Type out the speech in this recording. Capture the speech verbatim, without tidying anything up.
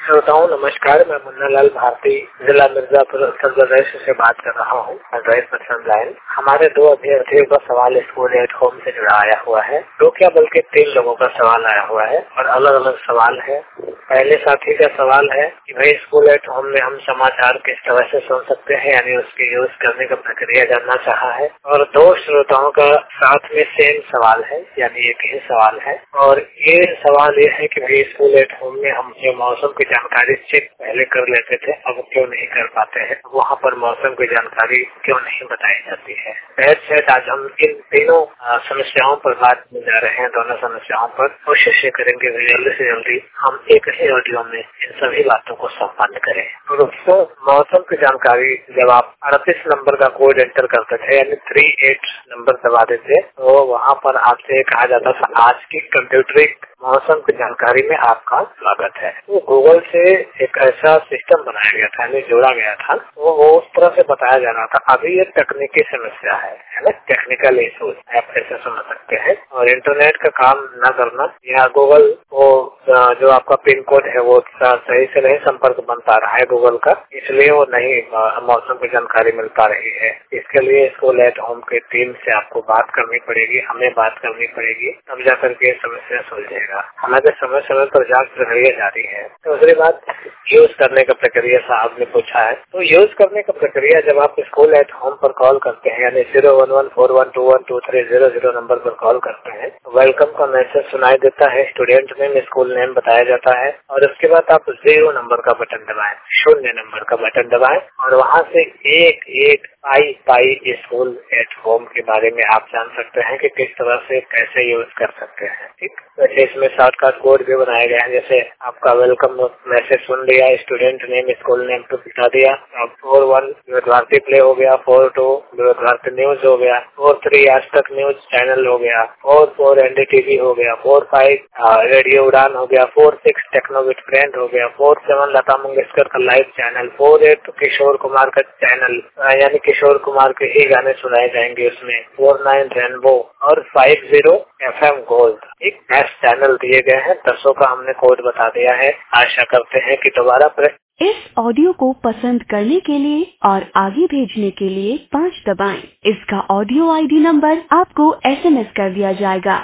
श्रोताओं नमस्कार, मैं मुन्ना लाल भारती जिला मिर्जापुर उत्तर प्रदेश से बात कर रहा हूँ। Android person line. हमारे दो अभ्यर्थियों का सवाल स्कूल एट होम से जुड़ा आया हुआ है। दो क्या बल्कि तीन लोगों का सवाल आया हुआ है और अलग अलग सवाल है। पहले साथी का सवाल है कि भाई स्कूल एट होम में हम समाचार किस तरह से सुन सकते हैं, यानी उसके यूज करने का प्रक्रिया जानना चाहा है। और दो श्रोताओं का साथ में सेम सवाल है, यानी एक ही सवाल है। और ये सवाल ये है कि भाई स्कूल एट होम में हम जो मौसम की जानकारी चेक पहले कर लेते थे, अब क्यों नहीं कर पाते हैं, वहाँ पर मौसम की जानकारी क्यों नहीं बताई जाती है। शायद आज हम इन तीनों समस्याओं पर बात करने जा रहे हैं। दोनों समस्याओं पर कोशिश करेंगे जल्दी से जल्दी हम एक ही ऑडियो में इन सभी बातों को संपन्न करें। तो दोस्तों, मौसम की जानकारी जब आप अड़तीस नंबर का कोड एंटर करते थे, यानी थ्री एट नंबर दबा देते, तो वहाँ पर आपसे कहा जाता था आज की कंप्यूटरिक मौसम की जानकारी में आपका स्वागत है। तो गूगल से एक ऐसा सिस्टम बनाया गया था, यानी जोड़ा गया था, तो वो उस तरह से बताया जा रहा था। अभी ये तकनीकी समस्या है, है ना, टेक्निकल इशूज आप ऐसे समझ सकते हैं। और इंटरनेट का काम न करना या गूगल को जो आपका पिन कोड है वो सही से नहीं संपर्क बन पा रहा है गूगल का, इसलिए वो नहीं मौसम की जानकारी मिल पा रही है। इसके लिए स्कूल एट होम के टीम से आपको बात करनी पड़ेगी, हमें बात करनी पड़ेगी, तब जाकर के समस्या सुलझेगा। हमारे समय समय पर जांच प्रक्रिया जारी है। दूसरी बात, यूज करने का प्रक्रिया साहब ने पूछा है। तो यूज करने का प्रक्रिया जब आप स्कूल एट होम पर कॉल करते हैं, यानी zero one one four one two one two three zero zero number पर कॉल करते हैं, तो वेलकम का मैसेज सुनाई देता है, स्टूडेंट नेम, स्कूल नेम बताया जाता है और उसके बाद आप जीरो नंबर का बटन दबाएं, शून्य नंबर का बटन दबाएं और वहाँ से एक एक पाई पाई स्कूल एट होम के बारे में आप जान सकते हैं कि किस तरह से कैसे यूज कर सकते हैं। ठीक, वैसे इसमें शॉर्टकट कोड भी बनाया गया है। जैसे आपका वेलकम मैसेज सुन लिया, स्टूडेंट नेम, स्कूल नेम तो बता दिया, अब फोर वन भारती प्ले हो गया, फोर टू भारती न्यूज हो गया, फोर थ्री आज तक न्यूज चैनल हो गया, फोर फोर एनडीटीवी हो गया, फोर फाइव रेडियो उड़ान हो गया, फोर सिक्स टेक्नोविट फ्रेंड हो गया, फोर सेवन लता मंगेशकर का live channel, four eight Kishore Kumar का चैनल, यानी किशोर कुमार के ही गाने सुनाए जाएंगे उसमें, फोर नाइन रेनबो और five zero F M gold. एक बेस्ट चैनल दिए गए हैं, दसों का हमने कोड बता दिया है। आशा करते हैं कि दोबारा प्रश्न। इस ऑडियो को पसंद करने के लिए और आगे भेजने के लिए पाँच दबाएं। इसका ऑडियो आईडी नंबर आपको एसएमएस कर दिया जाएगा।